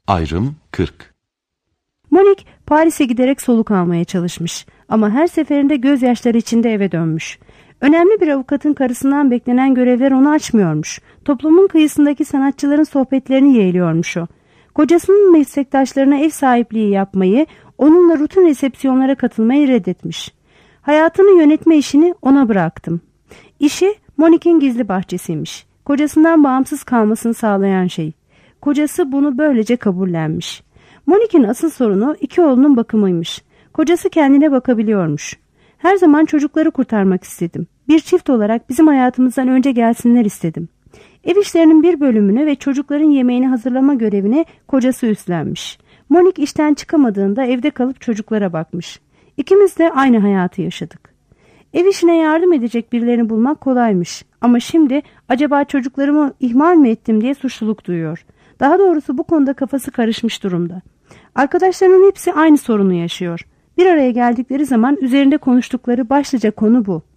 Ayrım 40. Monique Paris'e giderek soluk almaya çalışmış ama her seferinde gözyaşları içinde eve dönmüş. Önemli bir avukatın karısından beklenen görevler onu açmıyormuş. Toplumun kıyısındaki sanatçıların sohbetlerini yeğliyormuş o. Kocasının meslektaşlarına ev sahipliği yapmayı, onunla rutin resepsiyonlara katılmayı reddetmiş. Hayatını yönetme işini ona bıraktım. İşi Monique'in gizli bahçesiymiş. Kocasından bağımsız kalmasını sağlayan şey. Kocası bunu böylece kabullenmiş. Monique'in asıl sorunu iki oğlunun bakımıymış. Kocası kendine bakabiliyormuş. Her zaman çocukları kurtarmak istedim. Bir çift olarak bizim hayatımızdan önce gelsinler istedim. Ev işlerinin bir bölümünü ve çocukların yemeğini hazırlama görevini kocası üstlenmiş. Monique işten çıkamadığında evde kalıp çocuklara bakmış. İkimiz de aynı hayatı yaşadık. Ev işine yardım edecek birilerini bulmak kolaymış. Ama şimdi acaba çocuklarımı ihmal mi ettim diye suçluluk duyuyor. Daha doğrusu bu konuda kafası karışmış durumda. Arkadaşlarının hepsi aynı sorunu yaşıyor. Bir araya geldikleri zaman üzerinde konuştukları başlıca konu bu.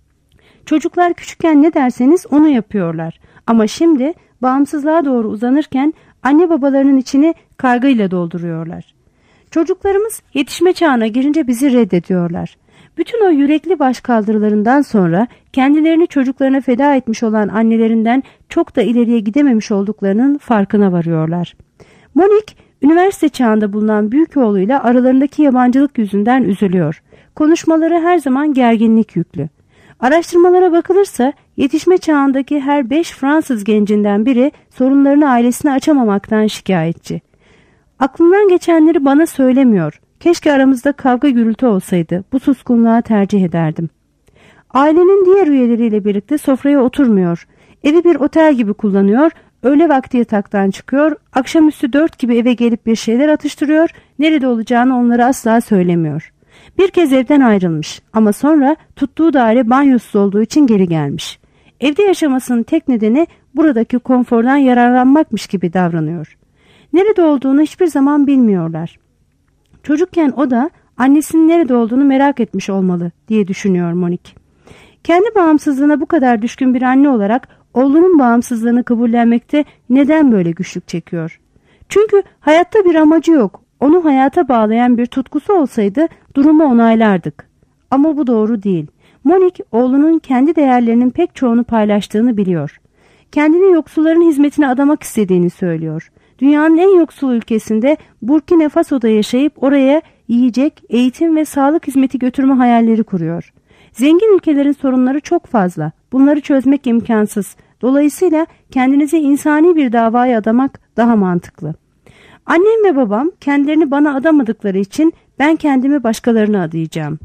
Çocuklar küçükken ne derseniz onu yapıyorlar. Ama şimdi bağımsızlığa doğru uzanırken anne babalarının içini kaygıyla dolduruyorlar. Çocuklarımız yetişme çağına girince bizi reddediyorlar. Bütün o yürekli başkaldırılarından sonra kendilerini çocuklarına feda etmiş olan annelerinden çok da ileriye gidememiş olduklarının farkına varıyorlar. Monique, üniversite çağında bulunan büyük oğluyla aralarındaki yabancılık yüzünden üzülüyor. Konuşmaları her zaman gerginlik yüklü. Araştırmalara bakılırsa yetişme çağındaki her 5 Fransız gencinden biri sorunlarını ailesine açamamaktan şikayetçi. Aklından geçenleri bana söylemiyor. Keşke aramızda kavga gürültü olsaydı. Bu suskunluğa tercih ederdim. Ailenin diğer üyeleriyle birlikte sofraya oturmuyor. Evi bir otel gibi kullanıyor. Öğle vakti yataktan çıkıyor. Akşamüstü 4 gibi eve gelip bir şeyler atıştırıyor. Nerede olacağını onlara asla söylemiyor. Bir kez evden ayrılmış ama sonra tuttuğu daire banyosuz olduğu için geri gelmiş. Evde yaşamasının tek nedeni buradaki konfordan yararlanmakmış gibi davranıyor. Nerede olduğunu hiçbir zaman bilmiyorlar. Çocukken o da annesinin nerede olduğunu merak etmiş olmalı diye düşünüyor Monique. Kendi bağımsızlığına bu kadar düşkün bir anne olarak oğlunun bağımsızlığını kabullenmekte neden böyle güçlük çekiyor? Çünkü hayatta bir amacı yok. Onu hayata bağlayan bir tutkusu olsaydı durumu onaylardık. Ama bu doğru değil. Monique oğlunun kendi değerlerinin pek çoğunu paylaştığını biliyor. Kendini yoksulların hizmetine adamak istediğini söylüyor. Dünyanın en yoksul ülkesinde Burkina Faso'da yaşayıp oraya yiyecek, eğitim ve sağlık hizmeti götürme hayalleri kuruyor. Zengin ülkelerin sorunları çok fazla. Bunları çözmek imkansız. Dolayısıyla kendinizi insani bir davaya adamak daha mantıklı. Annem ve babam kendilerini bana adamadıkları için ben kendimi başkalarına adayacağım.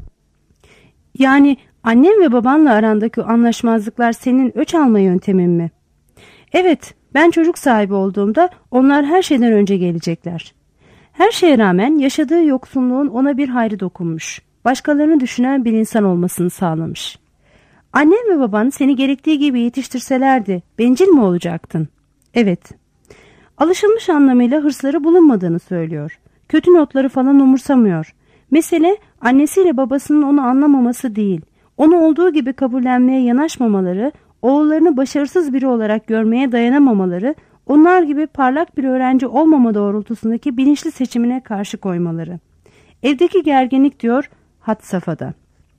Yani annem ve babanla arandaki anlaşmazlıklar senin öç alma yöntemin mi? Evet, ben çocuk sahibi olduğumda onlar her şeyden önce gelecekler. Her şeye rağmen yaşadığı yoksunluğun ona bir hayrı dokunmuş. Başkalarını düşünen bir insan olmasını sağlamış. Annem ve baban seni gerektiği gibi yetiştirselerdi bencil mi olacaktın? Evet. Alışılmış anlamıyla hırsları bulunmadığını söylüyor. Kötü notları falan umursamıyor. Mesele annesiyle babasının onu anlamaması değil. Onu olduğu gibi kabullenmeye yanaşmamaları, oğullarını başarısız biri olarak görmeye dayanamamaları, onlar gibi parlak bir öğrenci olmama doğrultusundaki bilinçli seçimine karşı koymaları. Evdeki gerginlik diyor had safhada.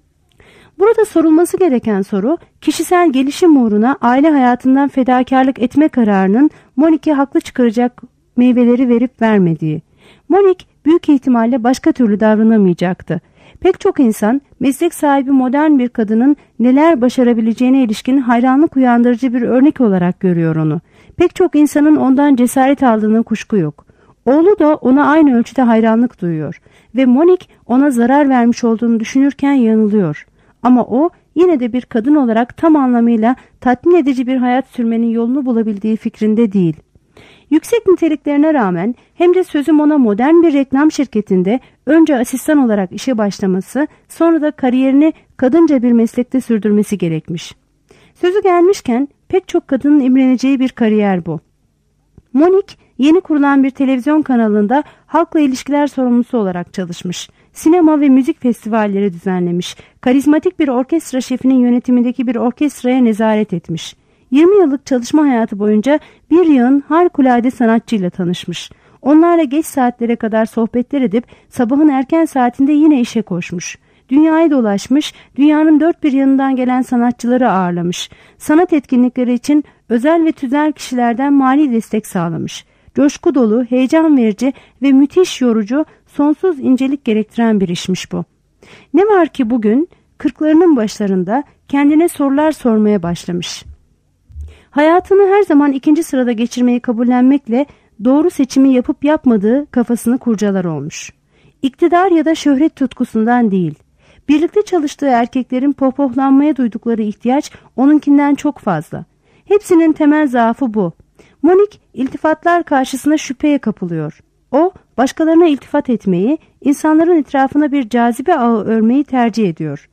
Burada sorulması gereken soru, kişisel gelişim uğruna aile hayatından fedakarlık etme kararının Monique'e haklı çıkaracak meyveleri verip vermediği. Monique büyük ihtimalle başka türlü davranamayacaktı. Pek çok insan meslek sahibi modern bir kadının neler başarabileceğine ilişkin hayranlık uyandırıcı bir örnek olarak görüyor onu. Pek çok insanın ondan cesaret aldığına kuşku yok. Oğlu da ona aynı ölçüde hayranlık duyuyor ve Monique ona zarar vermiş olduğunu düşünürken yanılıyor. Ama o yine de bir kadın olarak tam anlamıyla tatmin edici bir hayat sürmenin yolunu bulabildiği fikrinde değil. Yüksek niteliklerine rağmen hem de sözüm ona modern bir reklam şirketinde önce asistan olarak işe başlaması, sonra da kariyerini kadınca bir meslekte sürdürmesi gerekmiş. Sözü gelmişken pek çok kadının imreneceği bir kariyer bu. Monique yeni kurulan bir televizyon kanalında halkla ilişkiler sorumlusu olarak çalışmış. Sinema ve müzik festivalleri düzenlemiş. Karizmatik bir orkestra şefinin yönetimindeki bir orkestraya nezaret etmiş. 20 yıllık çalışma hayatı boyunca bir yığın harikulade sanatçıyla tanışmış. Onlarla geç saatlere kadar sohbetler edip sabahın erken saatinde yine işe koşmuş. Dünyayı dolaşmış, dünyanın dört bir yanından gelen sanatçıları ağırlamış. Sanat etkinlikleri için özel ve tüzel kişilerden mali destek sağlamış. Coşku dolu, heyecan verici ve müthiş yorucu, sonsuz incelik gerektiren bir işmiş bu. Ne var ki bugün 40'larının başlarında kendine sorular sormaya başlamış. Hayatını her zaman ikinci sırada geçirmeyi kabullenmekle doğru seçimi yapıp yapmadığı kafasını kurcalar olmuş. İktidar ya da şöhret tutkusundan değil. Birlikte çalıştığı erkeklerin pohpohlanmaya duydukları ihtiyaç onunkinden çok fazla. Hepsinin temel zaafı bu. Monik iltifatlar karşısında şüpheye kapılıyor. O başkalarına iltifat etmeyi, insanların etrafına bir cazibe ağı örmeyi tercih ediyor.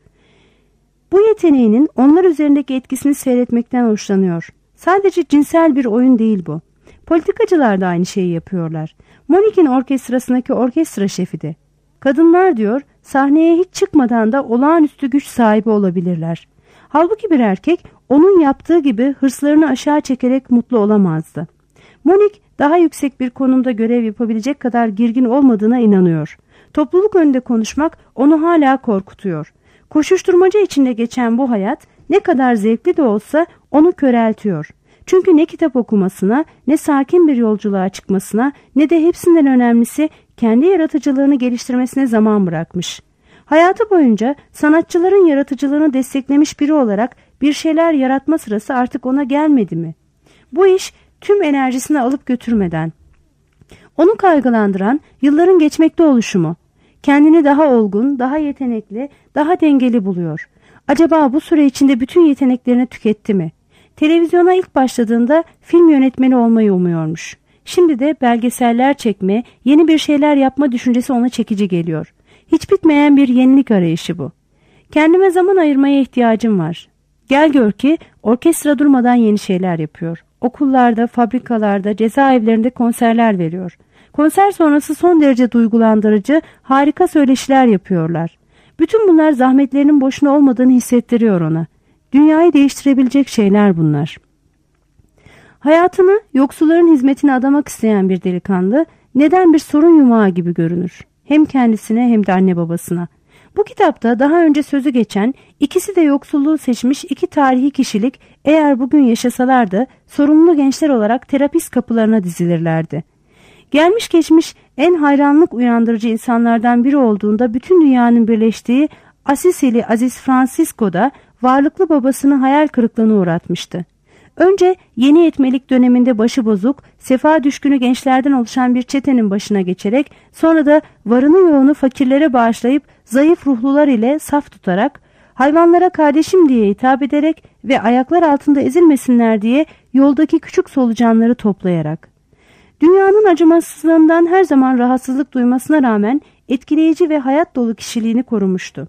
Bu yeteneğinin onlar üzerindeki etkisini seyretmekten hoşlanıyor. Sadece cinsel bir oyun değil bu. Politikacılar da aynı şeyi yapıyorlar. Monik'in orkestrasındaki orkestra şefi de. Kadınlar diyor, sahneye hiç çıkmadan da olağanüstü güç sahibi olabilirler. Halbuki bir erkek onun yaptığı gibi hırslarını aşağı çekerek mutlu olamazdı. Monik daha yüksek bir konumda görev yapabilecek kadar girgin olmadığına inanıyor. Topluluk önünde konuşmak onu hala korkutuyor. Koşuşturmaca içinde geçen bu hayat ne kadar zevkli de olsa onu köreltiyor. Çünkü ne kitap okumasına, ne sakin bir yolculuğa çıkmasına, ne de hepsinden önemlisi kendi yaratıcılığını geliştirmesine zaman bırakmış. Hayatı boyunca sanatçıların yaratıcılığını desteklemiş biri olarak bir şeyler yaratma sırası artık ona gelmedi mi? Bu iş tüm enerjisini alıp götürmeden. Onu kaygılandıran yılların geçmekte oluşu mu? Kendini daha olgun, daha yetenekli, daha dengeli buluyor. Acaba bu süre içinde bütün yeteneklerini tüketti mi? Televizyona ilk başladığında film yönetmeni olmayı umuyormuş. Şimdi de belgeseller çekme, yeni bir şeyler yapma düşüncesi ona çekici geliyor. Hiç bitmeyen bir yenilik arayışı bu. Kendime zaman ayırmaya ihtiyacım var. Gel gör ki orkestra durmadan yeni şeyler yapıyor. Okullarda, fabrikalarda, cezaevlerinde konserler veriyor. Konser sonrası son derece duygulandırıcı, harika söyleşiler yapıyorlar. Bütün bunlar zahmetlerinin boşuna olmadığını hissettiriyor ona. Dünyayı değiştirebilecek şeyler bunlar. Hayatını yoksulların hizmetine adamak isteyen bir delikanlı neden bir sorun yumağı gibi görünür? Hem kendisine hem de anne babasına. Bu kitapta daha önce sözü geçen, ikisi de yoksulluğu seçmiş iki tarihi kişilik eğer bugün yaşasalardı sorumlu gençler olarak terapist kapılarına dizilirlerdi. Gelmiş geçmiş en hayranlık uyandırıcı insanlardan biri olduğunda bütün dünyanın birleştiği Asisili Aziz Francisco da varlıklı babasını hayal kırıklığına uğratmıştı. Önce yeni yetmelik döneminde başı bozuk, sefa düşkünü gençlerden oluşan bir çetenin başına geçerek sonra da varını yoğunu fakirlere bağışlayıp zayıf ruhlular ile saf tutarak, hayvanlara kardeşim diye hitap ederek ve ayaklar altında ezilmesinler diye yoldaki küçük solucanları toplayarak. Dünyanın acımasızlığından her zaman rahatsızlık duymasına rağmen etkileyici ve hayat dolu kişiliğini korumuştu.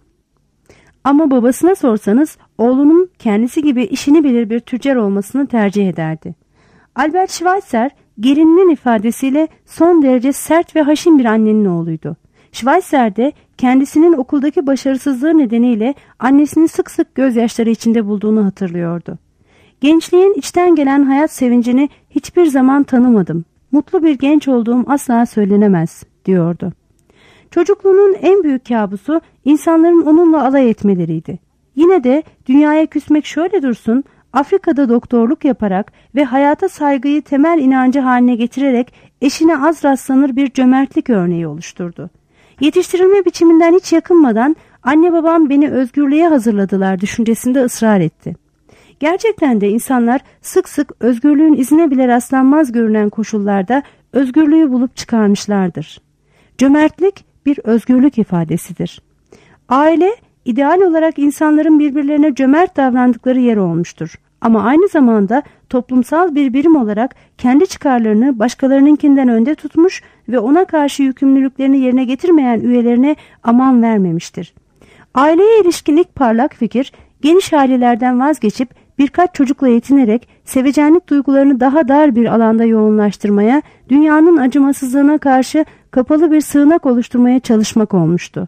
Ama babasına sorsanız oğlunun kendisi gibi işini bilir bir tüccar olmasını tercih ederdi. Albert Schweitzer gelininin ifadesiyle son derece sert ve haşin bir annenin oğluydu. Schweitzer de kendisinin okuldaki başarısızlığı nedeniyle annesini sık sık gözyaşları içinde bulduğunu hatırlıyordu. Gençliğin içten gelen hayat sevincini hiçbir zaman tanımadım. Mutlu bir genç olduğum asla söylenemez, diyordu. Çocukluğunun en büyük kabusu insanların onunla alay etmeleriydi. Yine de dünyaya küsmek şöyle dursun, Afrika'da doktorluk yaparak ve hayata saygıyı temel inancı haline getirerek eşine az rastlanır bir cömertlik örneği oluşturdu. Yetiştirilme biçiminden hiç yakınmadan anne babam beni özgürlüğe hazırladılar düşüncesinde ısrar etti. Gerçekten de insanlar sık sık özgürlüğün izine bile rastlanmaz görünen koşullarda özgürlüğü bulup çıkarmışlardır. Cömertlik bir özgürlük ifadesidir. Aile, ideal olarak insanların birbirlerine cömert davrandıkları yer olmuştur. Ama aynı zamanda toplumsal bir birim olarak kendi çıkarlarını başkalarınınkinden önde tutmuş ve ona karşı yükümlülüklerini yerine getirmeyen üyelerine aman vermemiştir. Aileye ilişkin ilk parlak fikir, geniş ailelerden vazgeçip birkaç çocukla yetinerek sevecenlik duygularını daha dar bir alanda yoğunlaştırmaya, dünyanın acımasızlığına karşı kapalı bir sığınak oluşturmaya çalışmak olmuştu.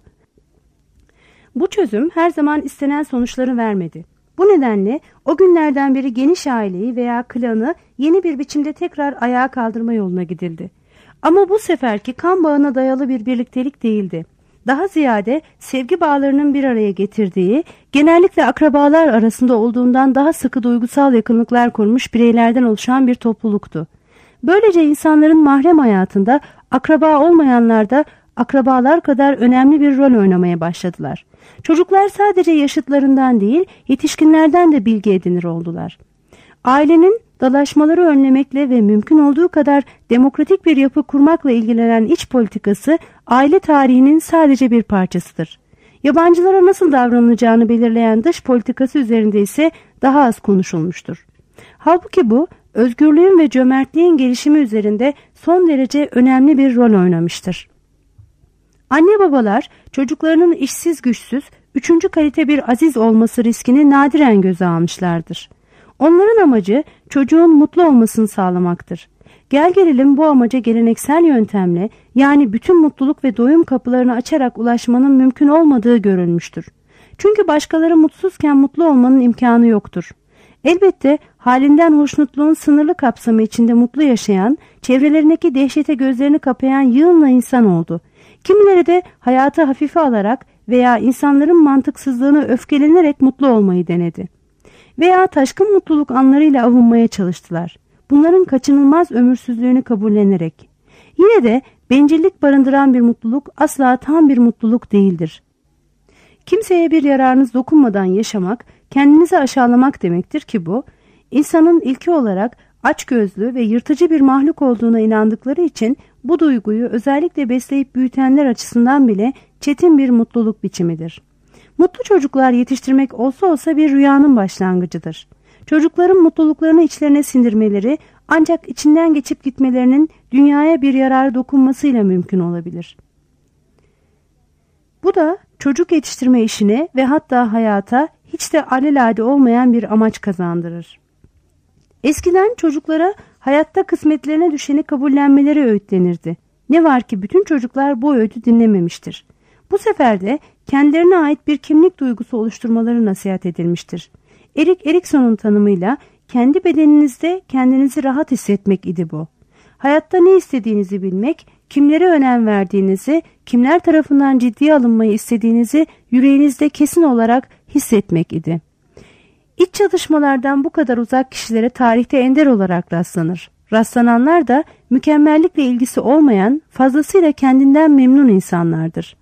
Bu çözüm her zaman istenen sonuçları vermedi. Bu nedenle o günlerden beri geniş aileyi veya klanı yeni bir biçimde tekrar ayağa kaldırma yoluna gidildi. Ama bu seferki kan bağına dayalı bir birliktelik değildi. Daha ziyade sevgi bağlarının bir araya getirdiği, genellikle akrabalar arasında olduğundan daha sıkı duygusal yakınlıklar kurmuş bireylerden oluşan bir topluluktu. Böylece insanların mahrem hayatında akraba olmayanlar da akrabalar kadar önemli bir rol oynamaya başladılar. Çocuklar sadece yaşıtlarından değil, yetişkinlerden de bilgi edinir oldular. Ailenin dalaşmaları önlemekle ve mümkün olduğu kadar demokratik bir yapı kurmakla ilgilenen iç politikası aile tarihinin sadece bir parçasıdır. Yabancılara nasıl davranılacağını belirleyen dış politikası üzerinde ise daha az konuşulmuştur. Halbuki bu, özgürlüğün ve cömertliğin gelişimi üzerinde son derece önemli bir rol oynamıştır. Anne babalar çocuklarının işsiz güçsüz, üçüncü kalite bir aziz olması riskini nadiren göze almışlardır. Onların amacı çocuğun mutlu olmasını sağlamaktır. Gel gelelim bu amaca geleneksel yöntemle, yani bütün mutluluk ve doyum kapılarını açarak ulaşmanın mümkün olmadığı görülmüştür. Çünkü başkaları mutsuzken mutlu olmanın imkanı yoktur. Elbette halinden hoşnutluğun sınırlı kapsamı içinde mutlu yaşayan, çevrelerindeki dehşete gözlerini kapayan yığınla insan oldu. Kimileri de hayatı hafife alarak veya insanların mantıksızlığını öfkelenerek mutlu olmayı denedi. Veya taşkın mutluluk anlarıyla avunmaya çalıştılar. Bunların kaçınılmaz ömürsüzlüğünü kabullenerek. Yine de bencillik barındıran bir mutluluk asla tam bir mutluluk değildir. Kimseye bir yararınız dokunmadan yaşamak, kendinizi aşağılamak demektir ki bu, insanın ilki olarak açgözlü ve yırtıcı bir mahluk olduğuna inandıkları için bu duyguyu özellikle besleyip büyütenler açısından bile çetin bir mutluluk biçimidir. Mutlu çocuklar yetiştirmek olsa olsa bir rüyanın başlangıcıdır. Çocukların mutluluklarını içlerine sindirmeleri ancak içinden geçip gitmelerinin dünyaya bir yararı dokunmasıyla mümkün olabilir. Bu da çocuk yetiştirme işine ve hatta hayata hiç de alelade olmayan bir amaç kazandırır. Eskiden çocuklara hayatta kısmetlerine düşeni kabullenmeleri öğütlenirdi. Ne var ki bütün çocuklar bu öğütü dinlememiştir. Bu sefer de kendilerine ait bir kimlik duygusu oluşturmaları nasihat edilmiştir. Erik Erikson'un tanımıyla kendi bedeninizde kendinizi rahat hissetmek idi bu. Hayatta ne istediğinizi bilmek, kimlere önem verdiğinizi, kimler tarafından ciddiye alınmayı istediğinizi yüreğinizde kesin olarak hissetmek idi. İç çatışmalardan bu kadar uzak kişilere tarihte ender olarak rastlanır. Rastlananlar da mükemmellikle ilgisi olmayan, fazlasıyla kendinden memnun insanlardır.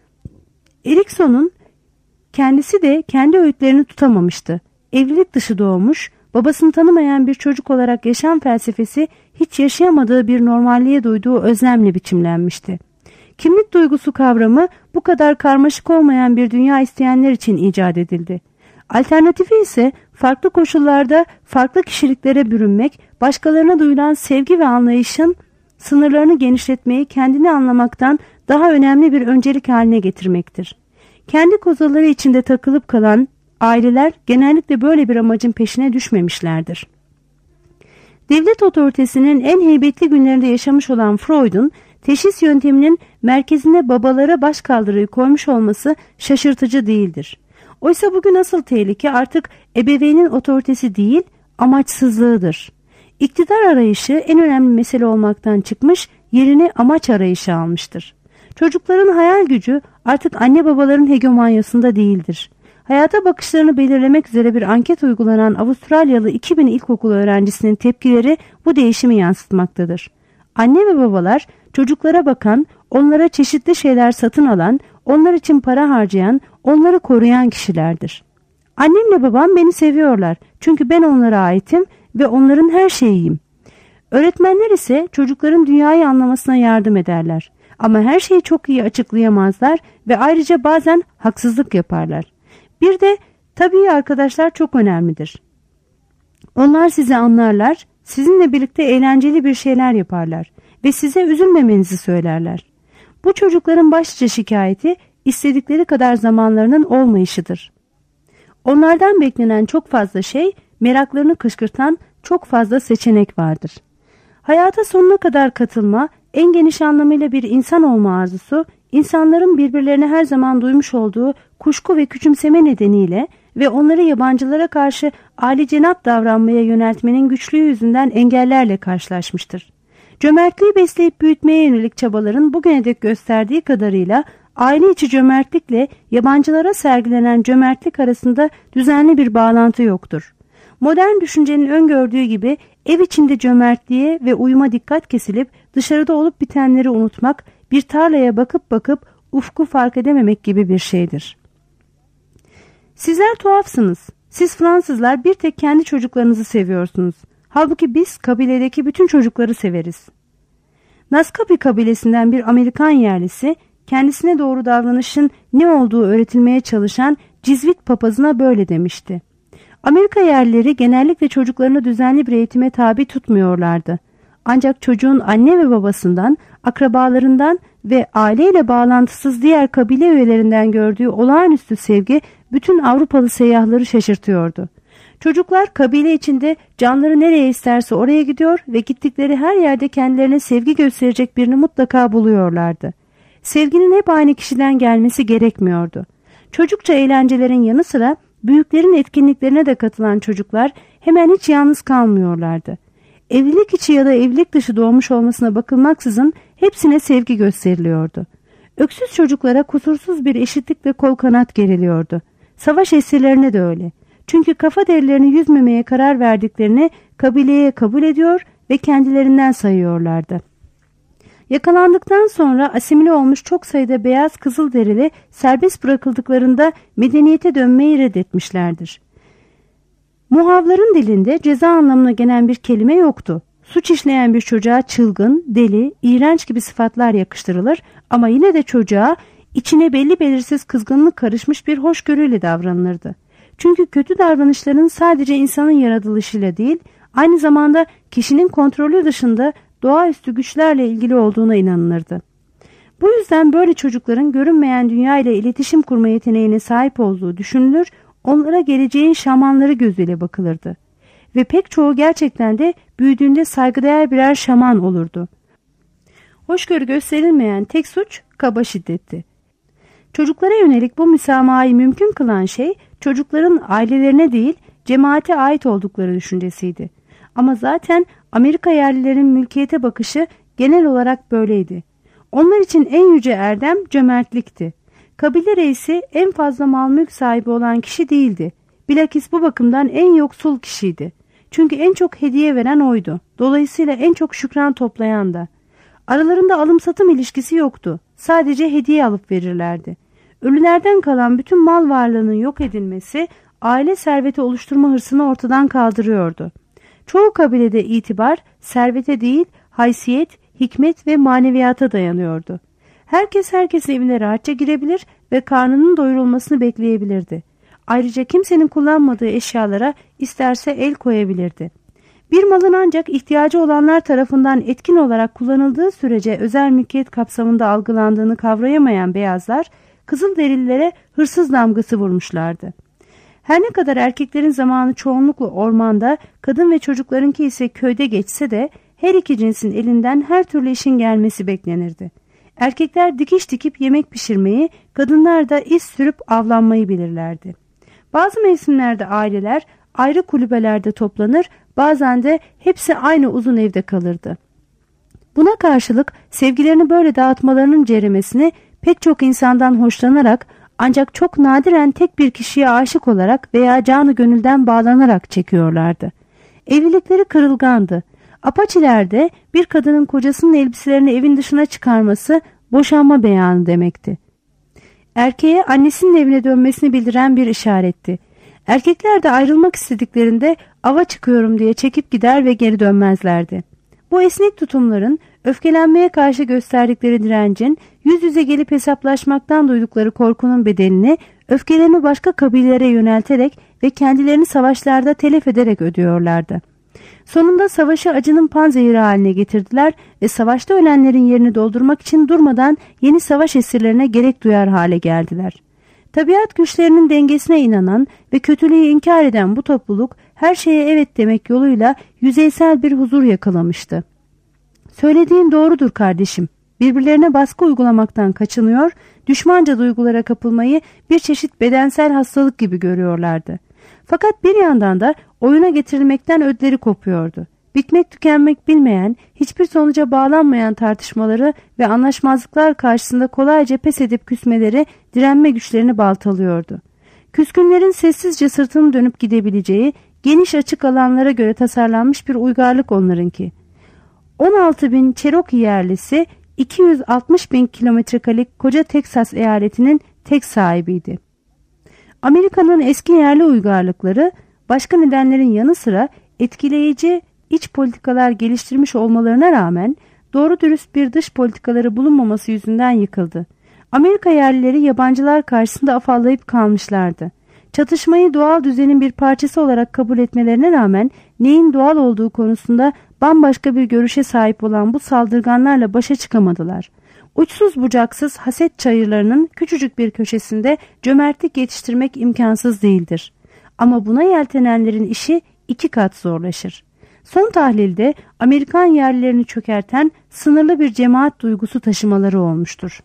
Erikson'un kendisi de kendi öğütlerini tutamamıştı. Evlilik dışı doğmuş, babasını tanımayan bir çocuk olarak yaşam felsefesi hiç yaşayamadığı bir normalliğe duyduğu özlemle biçimlenmişti. Kimlik duygusu kavramı bu kadar karmaşık olmayan bir dünya isteyenler için icat edildi. Alternatifi ise farklı koşullarda farklı kişiliklere bürünmek, başkalarına duyulan sevgi ve anlayışın sınırlarını genişletmeyi kendini anlamaktan daha önemli bir öncelik haline getirmektir. Kendi kozaları içinde takılıp kalan aileler genellikle böyle bir amacın peşine düşmemişlerdir. Devlet otoritesinin en heybetli günlerinde yaşamış olan Freud'un teşhis yönteminin merkezine babalara başkaldırıyı koymuş olması şaşırtıcı değildir. Oysa bugün asıl tehlike artık ebeveynin otoritesi değil, amaçsızlığıdır. İktidar arayışı en önemli mesele olmaktan çıkmış, yerini amaç arayışı almıştır. Çocukların hayal gücü artık anne babaların hegemonyasında değildir. Hayata bakışlarını belirlemek üzere bir anket uygulanan Avustralyalı 2000 ilkokul öğrencisinin tepkileri bu değişimi yansıtmaktadır. Anne ve babalar çocuklara bakan, onlara çeşitli şeyler satın alan, onlar için para harcayan, onları koruyan kişilerdir. Annemle babam beni seviyorlar çünkü ben onlara aitim ve onların her şeyiyim. Öğretmenler ise çocukların dünyayı anlamasına yardım ederler. Ama her şeyi çok iyi açıklayamazlar ve ayrıca bazen haksızlık yaparlar. Bir de tabii arkadaşlar çok önemlidir. Onlar sizi anlarlar, sizinle birlikte eğlenceli bir şeyler yaparlar ve size üzülmemenizi söylerler. Bu çocukların başlıca şikayeti istedikleri kadar zamanlarının olmayışıdır. Onlardan beklenen çok fazla şey, meraklarını kışkırtan çok fazla seçenek vardır. Hayata sonuna kadar katılma, en geniş anlamıyla bir insan olma arzusu, insanların birbirlerine her zaman duymuş olduğu kuşku ve küçümseme nedeniyle ve onları yabancılara karşı âlicenap davranmaya yöneltmenin güçlüğü yüzünden engellerle karşılaşmıştır. Cömertliği besleyip büyütmeye yönelik çabaların bugüne dek gösterdiği kadarıyla aile içi cömertlikle yabancılara sergilenen cömertlik arasında düzenli bir bağlantı yoktur. Modern düşüncenin öngördüğü gibi ev içinde cömertliğe ve uyuma dikkat kesilip dışarıda olup bitenleri unutmak, bir tarlaya bakıp bakıp ufku fark edememek gibi bir şeydir. Sizler tuhafsınız. Siz Fransızlar bir tek kendi çocuklarınızı seviyorsunuz. Halbuki biz kabiledeki bütün çocukları severiz. Naskapi kabilesinden bir Amerikan yerlisi, kendisine doğru davranışın ne olduğu öğretilmeye çalışan Cizvit papazına böyle demişti. Amerika yerlileri genellikle çocuklarını düzenli bir eğitime tabi tutmuyorlardı. Ancak çocuğun anne ve babasından, akrabalarından ve aileyle bağlantısız diğer kabile üyelerinden gördüğü olağanüstü sevgi bütün Avrupalı seyyahları şaşırtıyordu. Çocuklar kabile içinde canları nereye isterse oraya gidiyor ve gittikleri her yerde kendilerine sevgi gösterecek birini mutlaka buluyorlardı. Sevginin hep aynı kişiden gelmesi gerekmiyordu. Çocukça eğlencelerin yanı sıra büyüklerin etkinliklerine de katılan çocuklar hemen hiç yalnız kalmıyorlardı. Evlilik içi ya da evlilik dışı doğmuş olmasına bakılmaksızın hepsine sevgi gösteriliyordu. Öksüz çocuklara kusursuz bir eşitlik ve kol kanat geriliyordu. Savaş esirlerine de öyle. Çünkü kafa derilerini yüzmemeye karar verdiklerini kabileye kabul ediyor ve kendilerinden sayıyorlardı. Yakalandıktan sonra asimile olmuş çok sayıda beyaz Kızılderili serbest bırakıldıklarında medeniyete dönmeyi reddetmişlerdir. Muhavların dilinde ceza anlamına gelen bir kelime yoktu. Suç işleyen bir çocuğa çılgın, deli, iğrenç gibi sıfatlar yakıştırılır ama yine de çocuğa içine belli belirsiz kızgınlık karışmış bir hoşgörüyle davranılırdı. Çünkü kötü davranışların sadece insanın yaratılışıyla değil, aynı zamanda kişinin kontrolü dışında doğaüstü güçlerle ilgili olduğuna inanılırdı. Bu yüzden böyle çocukların görünmeyen dünya ile iletişim kurma yeteneğine sahip olduğu düşünülür, onlara geleceğin şamanları gözüyle bakılırdı. Ve pek çoğu gerçekten de büyüdüğünde saygıdeğer birer şaman olurdu. Hoşgörü gösterilmeyen tek suç kaba şiddetti. Çocuklara yönelik bu müsamahayı mümkün kılan şey çocukların ailelerine değil cemaate ait oldukları düşüncesiydi. Ama zaten Amerika yerlilerin mülkiyete bakışı genel olarak böyleydi. Onlar için en yüce erdem cömertlikti. Kabile reisi en fazla mal mülk sahibi olan kişi değildi. Bilakis bu bakımdan en yoksul kişiydi. Çünkü en çok hediye veren oydu. Dolayısıyla en çok şükran toplayan da. Aralarında alım satım ilişkisi yoktu. Sadece hediye alıp verirlerdi. Ölülerden kalan bütün mal varlığının yok edilmesi aile serveti oluşturma hırsını ortadan kaldırıyordu. Çoğu kabilede itibar servete değil haysiyet, hikmet ve maneviyata dayanıyordu. Herkes herkesin evine rahatça girebilir ve karnının doyurulmasını bekleyebilirdi. Ayrıca kimsenin kullanmadığı eşyalara isterse el koyabilirdi. Bir malın ancak ihtiyacı olanlar tarafından etkin olarak kullanıldığı sürece özel mülkiyet kapsamında algılandığını kavrayamayan beyazlar Kızılderililere hırsız damgası vurmuşlardı. Her ne kadar erkeklerin zamanı çoğunlukla ormanda, kadın ve çocuklarınki ise köyde geçse de her iki cinsin elinden her türlü işin gelmesi beklenirdi. Erkekler dikiş dikip yemek pişirmeyi, kadınlar da iz sürüp avlanmayı bilirlerdi. Bazı mevsimlerde aileler ayrı kulübelerde toplanır, bazen de hepsi aynı uzun evde kalırdı. Buna karşılık sevgilerini böyle dağıtmalarının ceremesini pek çok insandan hoşlanarak ancak çok nadiren tek bir kişiye aşık olarak veya canı gönülden bağlanarak çekiyorlardı. Evlilikleri kırılgandı. Apaçilerde bir kadının kocasının elbiselerini evin dışına çıkarması boşanma beyanı demekti. Erkeğe annesinin evine dönmesini bildiren bir işaretti. Erkekler de ayrılmak istediklerinde ava çıkıyorum diye çekip gider ve geri dönmezlerdi. Bu esnek tutumların öfkelenmeye karşı gösterdikleri direncin yüz yüze gelip hesaplaşmaktan duydukları korkunun bedelini öfkelerini başka kabilelere yönelterek ve kendilerini savaşlarda telef ederek ödüyorlardı. Sonunda savaşı acının panzehiri haline getirdiler ve savaşta ölenlerin yerini doldurmak için durmadan yeni savaş esirlerine gerek duyar hale geldiler. Tabiat güçlerinin dengesine inanan ve kötülüğü inkar eden bu topluluk her şeye evet demek yoluyla yüzeysel bir huzur yakalamıştı. Söylediğin doğrudur kardeşim. Birbirlerine baskı uygulamaktan kaçınıyor, düşmanca duygulara kapılmayı bir çeşit bedensel hastalık gibi görüyorlardı. Fakat bir yandan da oyuna getirilmekten ödleri kopuyordu. Bitmek tükenmek bilmeyen, hiçbir sonuca bağlanmayan tartışmaları ve anlaşmazlıklar karşısında kolayca pes edip küsmeleri direnme güçlerini baltalıyordu. Küskünlerin sessizce sırtını dönüp gidebileceği geniş açık alanlara göre tasarlanmış bir uygarlık onlarınki. 16.000 Cherokee yerlisi 260.000 kilometrekarelik koca Teksas eyaletinin tek sahibiydi. Amerika'nın eski yerli uygarlıkları başka nedenlerin yanı sıra etkileyici iç politikalar geliştirmiş olmalarına rağmen doğru dürüst bir dış politikaları bulunmaması yüzünden yıkıldı. Amerika yerlileri yabancılar karşısında afallayıp kalmışlardı. Çatışmayı doğal düzenin bir parçası olarak kabul etmelerine rağmen neyin doğal olduğu konusunda bambaşka bir görüşe sahip olan bu saldırganlarla başa çıkamadılar. Uçsuz bucaksız haset çayırlarının küçücük bir köşesinde cömertlik yetiştirmek imkansız değildir. Ama buna yeltenenlerin işi 2 kat zorlaşır. Son tahlilde Amerikan yerlilerini çökerten sınırlı bir cemaat duygusu taşımaları olmuştur.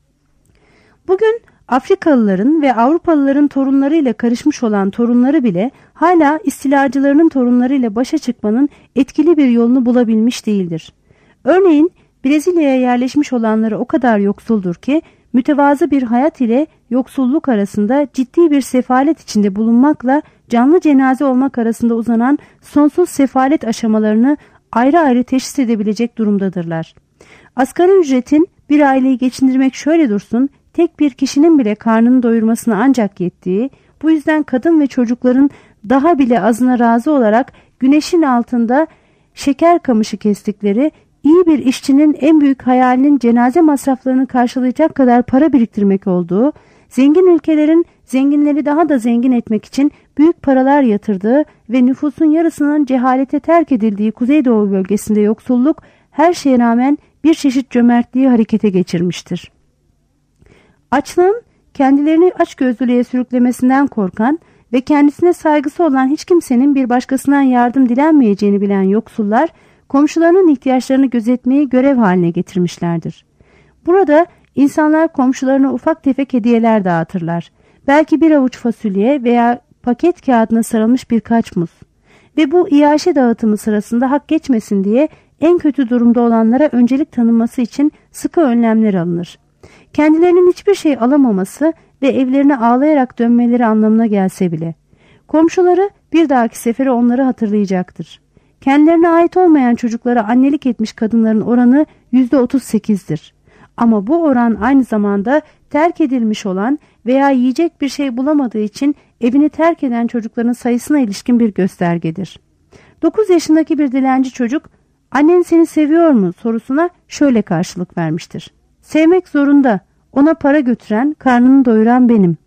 Bugün Afrikalıların ve Avrupalıların torunlarıyla karışmış olan torunları bile hala istilacılarının torunlarıyla başa çıkmanın etkili bir yolunu bulabilmiş değildir. Örneğin Brezilya'ya yerleşmiş olanları o kadar yoksuldur ki mütevazı bir hayat ile yoksulluk arasında ciddi bir sefalet içinde bulunmakla canlı cenaze olmak arasında uzanan sonsuz sefalet aşamalarını ayrı ayrı teşhis edebilecek durumdadırlar. Asgari ücretin bir aileyi geçindirmek şöyle dursun, tek bir kişinin bile karnını doyurmasına ancak yettiği, bu yüzden kadın ve çocukların daha bile azına razı olarak güneşin altında şeker kamışı kestikleri, iyi bir işçinin en büyük hayalinin cenaze masraflarını karşılayacak kadar para biriktirmek olduğu, zengin ülkelerin zenginleri daha da zengin etmek için büyük paralar yatırdığı ve nüfusun yarısının cehalete terk edildiği Kuzeydoğu bölgesinde yoksulluk her şeye rağmen bir çeşit cömertliği harekete geçirmiştir. Açlığın kendilerini açgözlülüğe sürüklemesinden korkan ve kendisine saygısı olan hiç kimsenin bir başkasından yardım dilenmeyeceğini bilen yoksullar, komşularının ihtiyaçlarını gözetmeyi görev haline getirmişlerdir. Burada insanlar komşularına ufak tefek hediyeler dağıtırlar. Belki bir avuç fasulye veya paket kağıdına sarılmış birkaç muz. Ve bu iaşe dağıtımı sırasında hak geçmesin diye en kötü durumda olanlara öncelik tanınması için sıkı önlemler alınır. Kendilerinin hiçbir şey alamaması ve evlerine ağlayarak dönmeleri anlamına gelse bile. Komşuları bir dahaki sefere onları hatırlayacaktır. Kendilerine ait olmayan çocuklara annelik etmiş kadınların oranı %38'dir. Ama bu oran aynı zamanda terk edilmiş olan veya yiyecek bir şey bulamadığı için evini terk eden çocukların sayısına ilişkin bir göstergedir. 9 yaşındaki bir dilenci çocuk, "Annen seni seviyor mu?" sorusuna şöyle karşılık vermiştir: "Sevmek zorunda. Ona para götüren, karnını doyuran benim."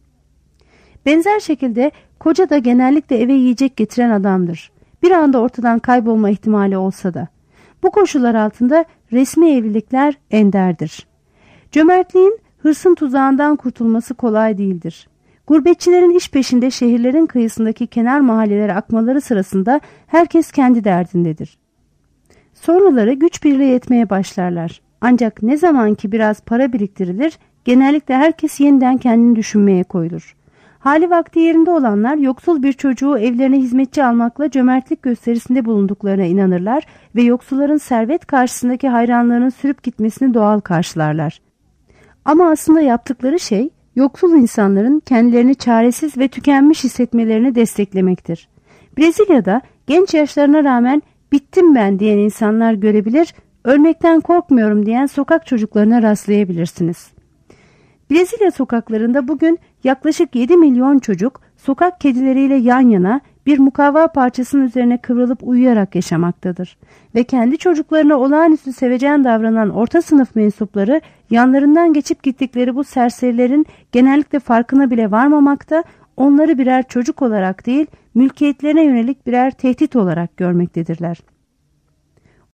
Benzer şekilde koca da genellikle eve yiyecek getiren adamdır. Bir anda ortadan kaybolma ihtimali olsa da. Bu koşullar altında resmi evlilikler enderdir. Cömertliğin hırsın tuzağından kurtulması kolay değildir. Gurbetçilerin iş peşinde şehirlerin kıyısındaki kenar mahallelere akmaları sırasında herkes kendi derdindedir. Sonraları güç birliği etmeye başlarlar. Ancak ne zaman ki biraz para biriktirilir, genellikle herkes yeniden kendini düşünmeye koyulur. Hali vakti yerinde olanlar yoksul bir çocuğu evlerine hizmetçi almakla cömertlik gösterisinde bulunduklarına inanırlar ve yoksulların servet karşısındaki hayranlarının sürüp gitmesini doğal karşılarlar. Ama aslında yaptıkları şey yoksul insanların kendilerini çaresiz ve tükenmiş hissetmelerini desteklemektir. Brezilya'da genç yaşlarına rağmen "bittim ben" diyen insanlar görebilir, ölmekten korkmuyorum diyen sokak çocuklarına rastlayabilirsiniz. Brezilya sokaklarında bugün yaklaşık 7 milyon çocuk sokak kedileriyle yan yana bir mukavva parçasının üzerine kıvrılıp uyuyarak yaşamaktadır. Ve kendi çocuklarına olağanüstü sevecen davranan orta sınıf mensupları yanlarından geçip gittikleri bu serserilerin genellikle farkına bile varmamakta, onları birer çocuk olarak değil, mülkiyetlerine yönelik birer tehdit olarak görmektedirler.